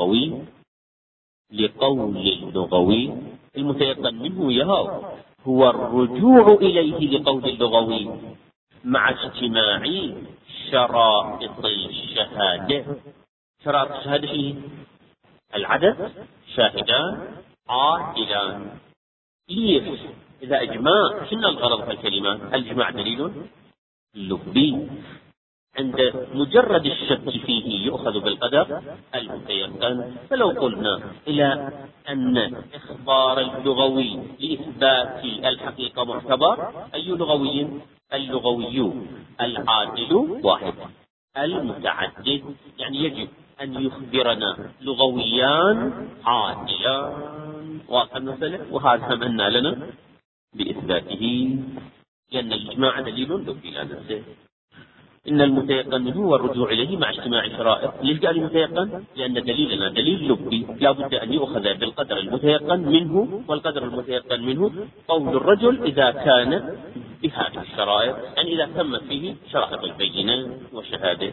اللغوي المتيقن منه هو الرجوع إليه لقول اللغوي مع اجتماع شرائط الشهادة. شرائط الشهادة شيء العدد، شاهدان، عادلان. ليش؟ إذا إجماع شنو الغرض في الكلمات؟ الإجماع دليل لبي، عند مجرد الشك فيه يؤخذ بالقدر المتيقن. فلو قلنا إلى أن إخبار اللغوي لإثبات الحقيقة معتبر، أي لغوي؟ اللغوي العادل واحد، المتعدد يعني يجب أن يخبرنا لغويان عادلان. واضح المسألة؟ وهذا منا لنا بإثباته، لأن الإجماع دليل لبي لا ننسى. إن المتيقن منه هو الرجوع إليه مع اجتماع شرائط. ليش قال المتيقن؟ لأن دليلنا دليل لبي، لا بد أن يؤخذ بالقدر المتيقن منه، والقدر المتيقن منه قول الرجل إذا كان بهذه الشرائط، يعني إذا تمت فيه شرائط البينة والشهادة.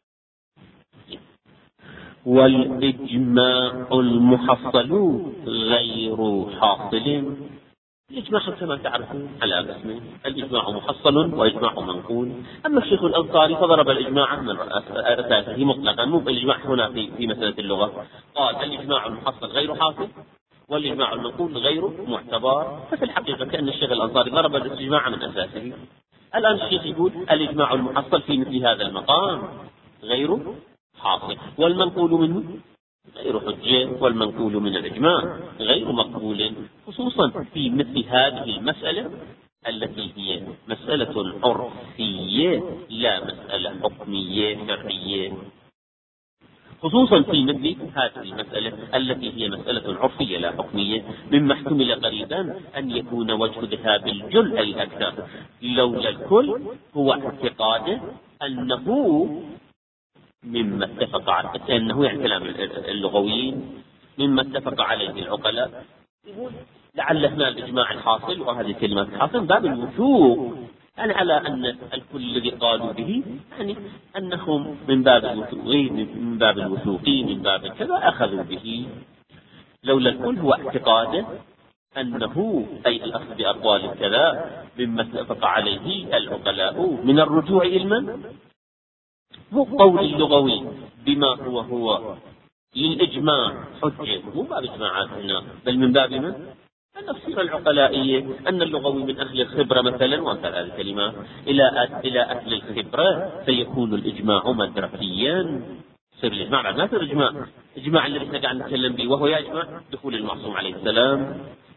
والإجماع المحصل غير حاصل. الإجماع كما تعرفون على قسمين: الإجماع محصل وإجماع منقول. أما الشيخ الأنصاري فضرب الإجماع من أساسه مطلقا، مو الإجماع هنا في مسألة اللغة. قال الإجماع المحصل غير حاصل والإجماع المنقول غير معتبر. ففي الحقيقة كأن الشيخ الأنصاري ضرب الإجماع من أساسه. الآن الشيخ يقول الإجماع المحصل في مثل هذا المقام غير حاصل، والمنقول منه غير حجة، والمنقول من الإجماع غير مقبول، خصوصا في مثل هذه المسألة التي هي مسألة عرفية لا مسألة حكمية شرعية. خصوصا في مثل هذه المسألة التي هي مسألة عرفية لا حكمية، مما احتمل قريبا أن يكون وجه ذهاب الجل الأكثر لولا الكل هو اعتقاده أنه مما اتفق عليه، أنه يعني كلام اللغويين مما اتفق عليه العقلاء. يقول لعل هنا الإجماع الحاصل وهذه الكلمات الحاصل باب الوثوق، يعني على أن الكل الذي قالوا به يعني أنهم من باب الوثوق من باب كذا أخذوا به. لولا الكل هو اعتقاده أنه أي الأخذ بأقوال كذا مما اتفق عليه العقلاء من الرجوع علما، مو قول اللغوي بما هو للإجماع حجة، مو باب إجماعات هنا، بل من باب التفسير العقلائية، أن اللغوي من أهل الخبرة مثلا، وأمثال هذه الكلمات إلى أهل الخبرة فيكون الإجماع مدركيا. يصير الإجماع بعد ما يصير إجماع الذي احنا قاعد نتكلم به، وهو يجمع دخول المعصوم عليه السلام،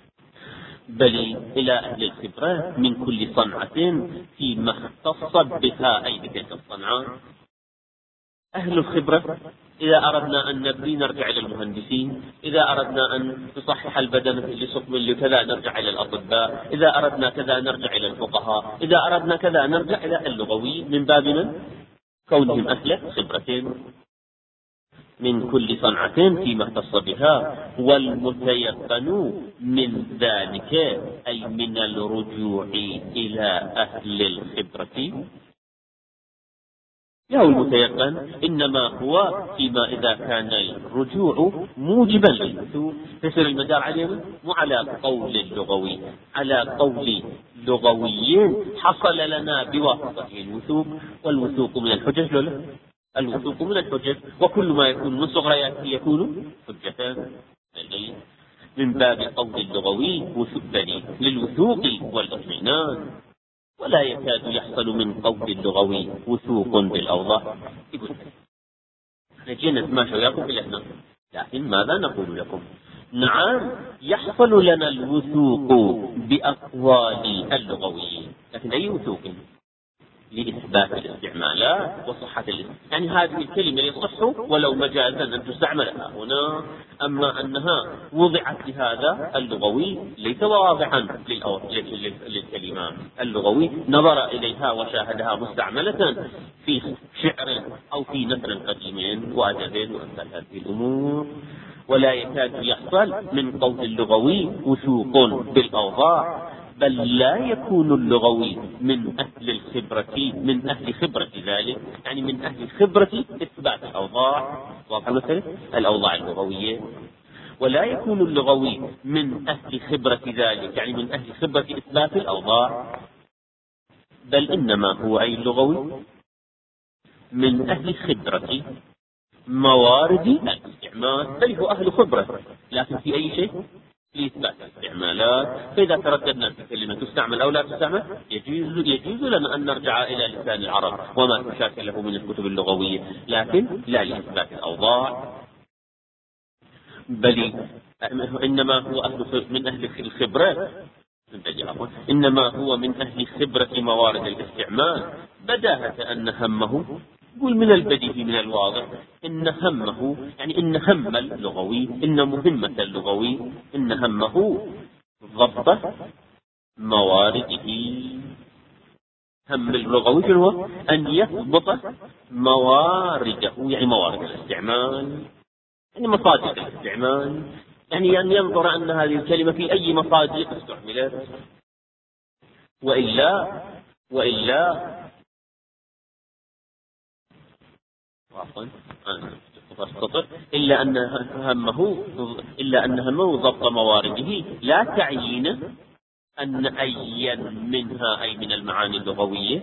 بل إلى أهل الخبرة من كل صنعة فيما اختصت بها أي بتلك الصنعة. أهل الخبرة إذا أردنا أن نبني نرجع إلى المهندسين، إذا أردنا أن نصحح البدن لسقم لكذا نرجع إلى الأطباء، إذا أردنا كذا نرجع إلى الفقهاء، إذا أردنا كذا نرجع إلى اللغويين، من باب من كونهم أهل خبرة من كل صنعة فيما اختص بها. والمتيقن من ذلك أي من الرجوع إلى أهل الخبرة، له المتيقن إنما هو فيما إذا كان الرجوع موجبا للوثوق، يصير المدار عليه مو على قول اللغوي، على قول لغويين حصل لنا بواسطته الوثوق، والوثوق من الحجج لا، الوثوق من الحجج، وكل ما يكون من صغرياته يكون حجة. من باب قول اللغوي دليل للوثوق والاطمئنان، ولا يكاد يحصل من قول اللغوي وثوق بالأوضاع. يقول نجينا نتماشى وياكم إلى هنا، لكن ماذا نقول لكم؟ نعم يحصل لنا الوثوق بأقوال اللغويين، لكن أي وثوق؟ لإثبات الاستعمالات وصحة يعني هذه الكلمة يصح ولو مجازا أن تستعملها هنا، أما أنها وضعت لهذا اللغوي ليس واضحا للكلمات. اللغوي نظر إليها وشاهدها مستعملة في شعر أو في نثر قديم وأدب وأمثال هذه الأمور، ولا يكاد يحصل من قول اللغوي وثوق بالأوضاع، بل لا يكون اللغوي من أهل الخبرة، من أهل خبرة ذلك، يعني من أهل خبرة إثبات الأوضاع، الأوضاع اللغوية، ولا يكون اللغوي من أهل خبرة ذلك، يعني من أهل خبرة إثبات الأوضاع، بل إنما هو أي اللغوي من أهل خبرة موارد الاستعمال، بل هو أهل خبرة، لكن في أي شيء؟ لإثبات الاستعمالات. فإذا ترددنا في كلمة تستعمل أو لا تستعمل يجوز لنا أن نرجع إلى لسان العرب وما تشاكله من الكتب اللغوية، لكن لا لإثبات الأوضاع، بل إنما هو من أهل الخبرة، إنما هو من أهل خبرة موارد الاستعمال، بداهة أن همه، قل من البديهي من الواضح إن همه، يعني إن هم اللغوي، إن مهمة اللغوي، إن همه ضبط موارده. هم اللغوي شنو هو؟ أن يضبط موارده، يعني موارد الاستعمال، يعني مصادر الاستعمال، يعني أن ينظر أن هذه الكلمة في أي مصادر استعملت، وإلا إلا أن همه ضبط موارده، لا تعيين أن أيا منها أي من المعاني اللغوية،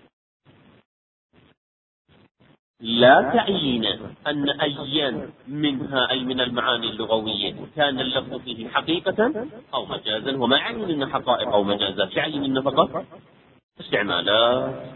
لا تعيين أن أيا منها أي من المعاني اللغوية كان اللفظ فيه حقيقة أو مجازا، وما يعني أن حقائق أو مجازات، يعني أن فقط استعمالات،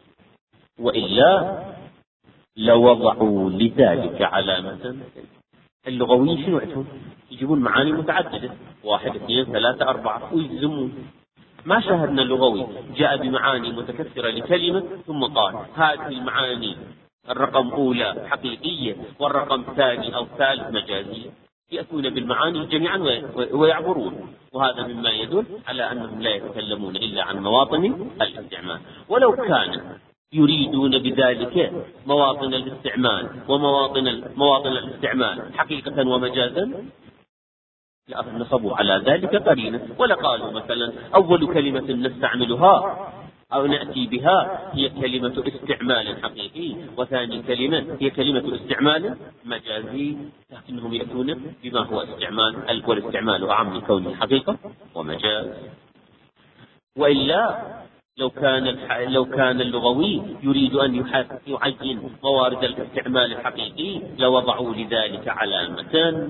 وإلا لوضعوا لذلك علامة. اللغويين شنو عندهم؟ يجيبون معاني متعددة، 1 2 3 4 ويجزمون. ما شاهدنا اللغوي جاء بمعاني متكثرة لكلمة ثم قال هذه المعاني الرقم أولى حقيقية والرقم ثاني أو ثالث مجازية، يأتون بالمعاني جميعا ويعبرون، وهذا مما يدل على أنهم لا يتكلمون إلا عن مواطن الاستعمال. ولو كان يريدون بذلك مواطن الاستعمال مواطن الاستعمال حقيقة ومجازا نصبوا على ذلك قرينة، ولقالوا مثلا أول كلمة نستعملها أو نأتي بها هي كلمة استعمال حقيقي، وثاني كلمة هي كلمة استعمال مجازي، لكنهم يأتون بما هو استعمال، والاستعمال أعم من كونه حقيقة ومجاز. وإلا لو كان اللغوي يريد أن يعين موارد الاستعمال الحقيقي لوضعوا لذلك علامة،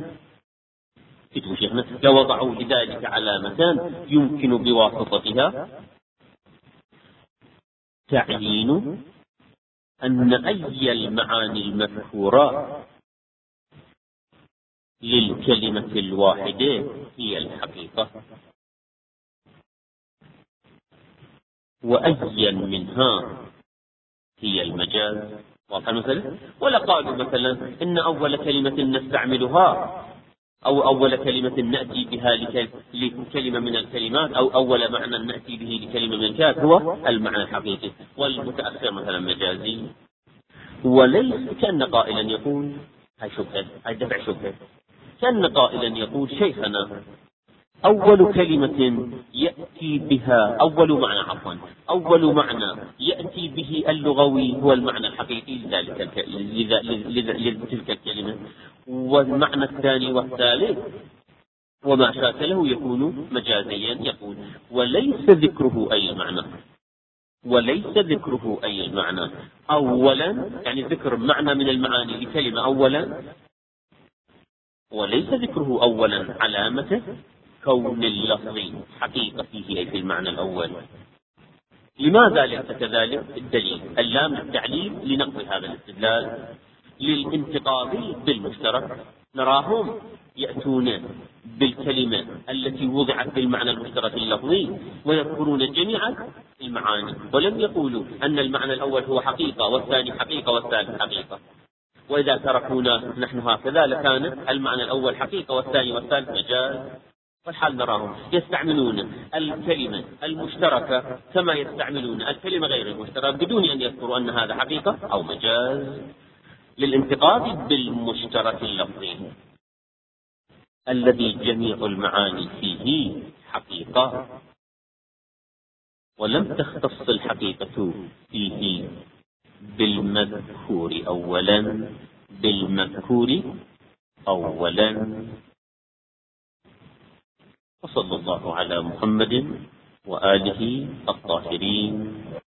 لوضعوا لذلك علامة يمكن بواسطتها تعيين أن أي المعاني المذكورة للكلمة الواحدة هي الحقيقة، وأي منها هي المجاز. واضح المثل؟ ولا قالوا مثلا إن أول كلمة نستعملها أو أول كلمة نأتي بها لكلمة من الكلمات أو أول معنى نأتي به لكلمة من الكلمات هو المعنى الحقيقي، والمتأخر مثلا مجازي. وليس كأن قائلا يقول هاي شبهة، هاي دفع شبهة، كأن قائلا يقول شيخنا أول كلمة يأتي بها أول معنى يأتي به اللغوي هو المعنى الحقيقي لتلك الكلمة، والمعنى الثاني والثالث وما شاكله يكون مجازيا. يقول وليس ذكره أي المعنى أولا، يعني ذكر معنى من المعاني لكلمة أولا، وليس ذكره أولا علامة كون اللفظ حقيقة فيه أي في المعنى الأول. لماذا ليس كذلك؟ الدليل اللام التعليل لنقض هذا الاستدلال للانتقاض بالمشترك. نراهم يأتون بالكلمة التي وضعت بالمعنى المشترك اللفظي ويذكرون جميع المعاني، ولم يقولوا أن المعنى الأول هو حقيقة والثاني حقيقة والثالث حقيقة. وإذا تركونا نحن هكذا لكان المعنى الأول حقيقة والثاني والثالث مجاز. والحال نراهم يستعملون الكلمة المشتركة كما يستعملون الكلمة غير المشتركة بدون أن يذكروا أن هذا حقيقة أو مجاز، للانتقاض بالمشترك اللفظي الذي جميع المعاني فيه حقيقة، ولم تختص الحقيقة فيه بالمذكور أولا. وصلى الله على محمد وآله الطاهرين.